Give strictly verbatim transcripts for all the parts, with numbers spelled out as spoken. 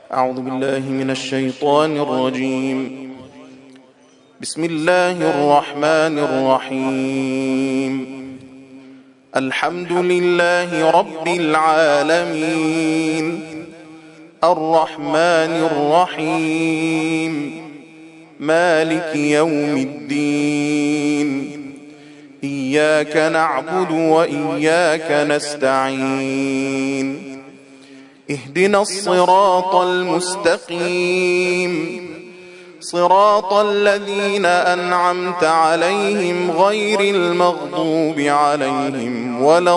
أعوذ بالله من الشيطان الرجيم. بسم الله الرحمن الرحيم. الحمد لله رب العالمين، الرحمن الرحيم، مالك يوم الدين، إياك نعبد وإياك نستعين، اهدنا الصراط المستقيم، صراط الذين أنعمت عليهم غير المغضوب عليهم ولا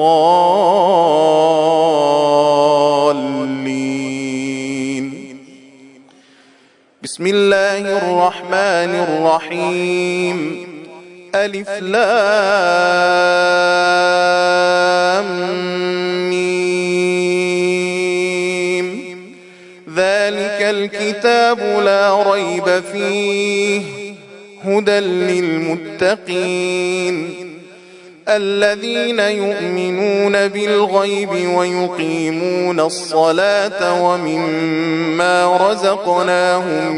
الضالين. بسم الله الرحمن الرحيم. ألف لام ذلك الكتاب لا ريب فيه هدى للمتقين الذين يؤمنون بالغيب ويقيمون الصلاة ومما رزقناهم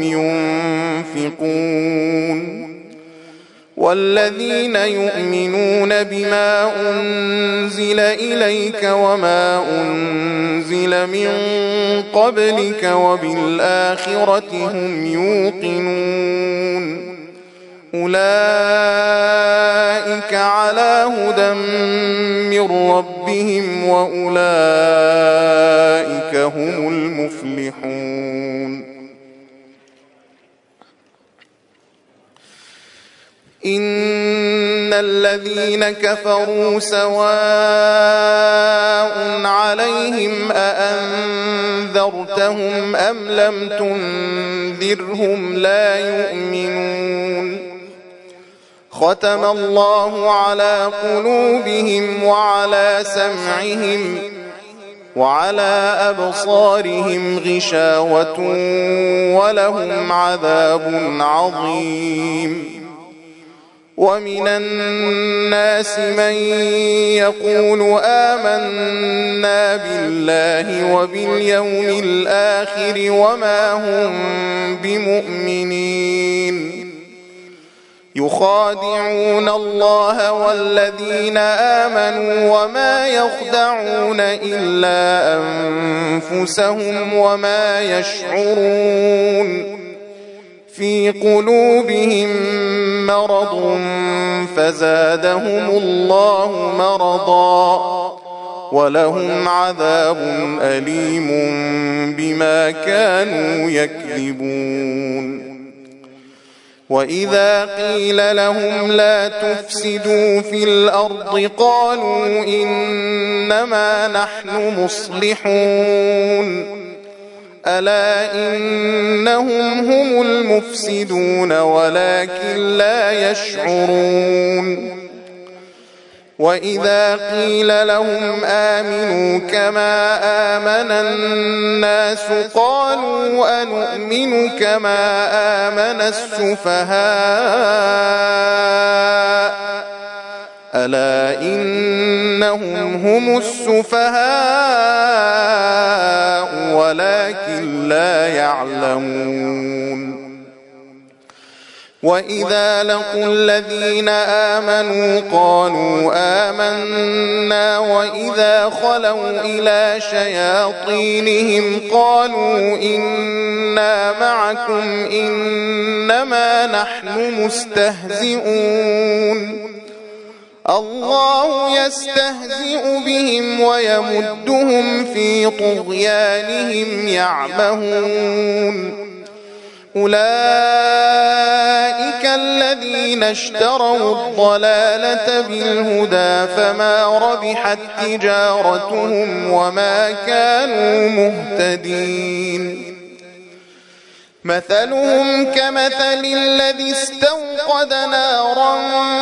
ينفقون والذين يؤمنون بما أنزل إليك وما أنزل من قبلك وبالآخرة هم يوقنون أولئك على هدى من ربهم وأولئك هم المفلحون. إن الذين كفروا سواء عليهم أأنذرتهم أم لم تنذرهم لا يؤمنون. ختم الله على قلوبهم وعلى سمعهم وعلى أبصارهم غشاوة ولهم عذاب عظيم. ومن الناس من يقول آمنا بالله وباليوم الآخر وما هم بمؤمنين يخادعون الله والذين آمنوا وما يخدعون إلا أنفسهم وما يشعرون. في قلوبهم مرض فزادهم الله مرضا ولهم عذاب أليم بما كانوا يكذبون. وإذا قيل لهم لا تفسدوا في الأرض قالوا إنما نحن مصلحون ألا إنهم هم المفسدون ولكن لا يشعرون. وإذا قيل لهم آمنوا كما آمن الناس قالوا أنؤمن كما آمن السفهاء ألا إنهم هم السفهاء ولكن لا يعلمون. وإذا لقوا الذين آمنوا قالوا آمنا وإذا خلوا إلى شياطينهم قالوا إنا معكم إنما نحن مستهزئون. الله يستهزئ بهم ويمدهم في طغيانهم يعمهون. أولئك الذين اشتروا الضلالة بالهدى فما ربحت تجارتهم وما كانوا مهتدين. مثلهم كمثل الذي استوقد نارا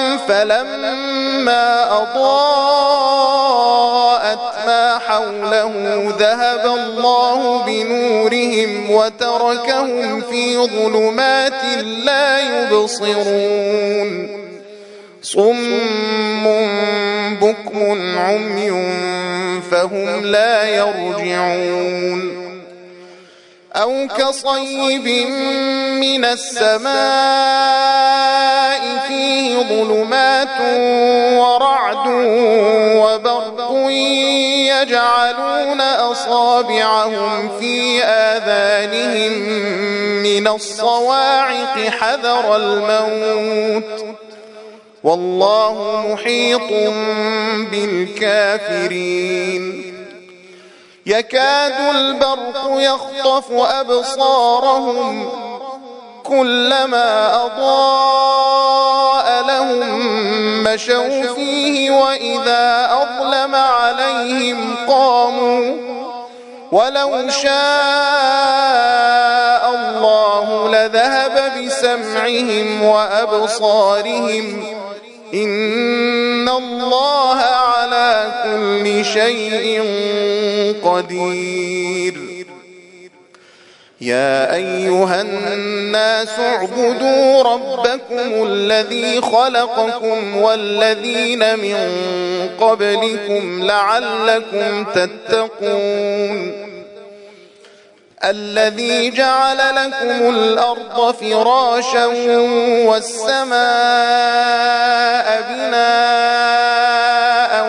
فلما أضاءت ما حوله ذهب الله بنورهم وتركهم في ظلمات لا يبصرون. صم بكم عمي فهم لا يرجعون. أو كصيب من السماء فيه ظلمات ورعد وبرق يجعلون أصابعهم في آذانهم من الصواعق حذر الموت والله محيط بالكافرين يكاد البرق يخطف أبصارهم كلما أضاء لهم مشوا فيه وإذا أظلم عليهم قاموا ولو شاء الله لذهب بسمعهم وأبصارهم إن الله على كل شيء قدير يا أيها الناس اعبدوا ربكم الذي خلقكم والذين من قبلكم لعلكم تتقون الذي جعل لكم الأرض فراشا والسماء بناء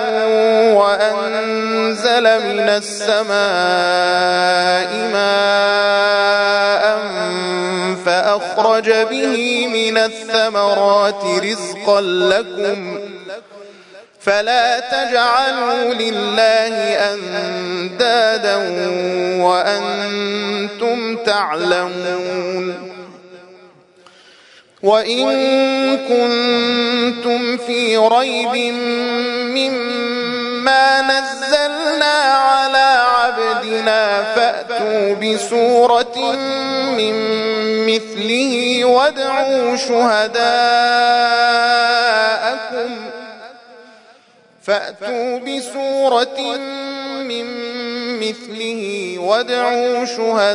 وأنزل من السماء ماء فأخرج به من الثمرات رزقا لكم فلا تجعلوا لله أندادا وأنتم تعلمون وإن كنتم في ريب مما نزلنا على عبدنا فأتوا بسورة من مثله وادعوا شهداءكم فأتوا بسورة من مثله وادعوا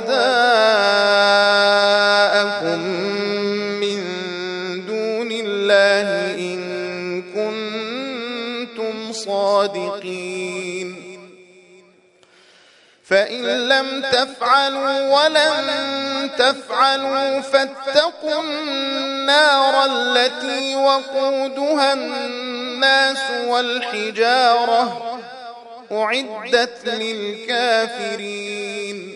شهداءكم من دون الله إن كنتم صادقين فإن لم تفعلوا ولن تفعلوا فاتقوا النار التي وقودها الناس والحجارة أعدت للكافرين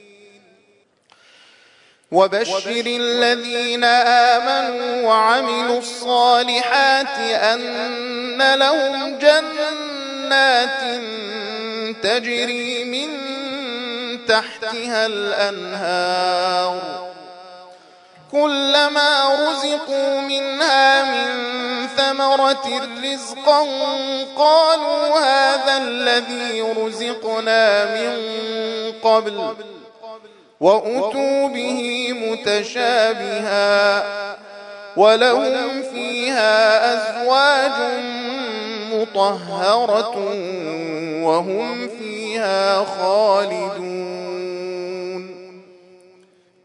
وبشر الذين آمنوا وعملوا الصالحات أن لهم جنات تجري من تحتها الأنهار كلما رزقوا منها من ثمرة رزقا قالوا هذا الذي رزقنا من قبل وأتوا به متشابها ولهم فيها أزواج مطهرة وهم فيها خالدون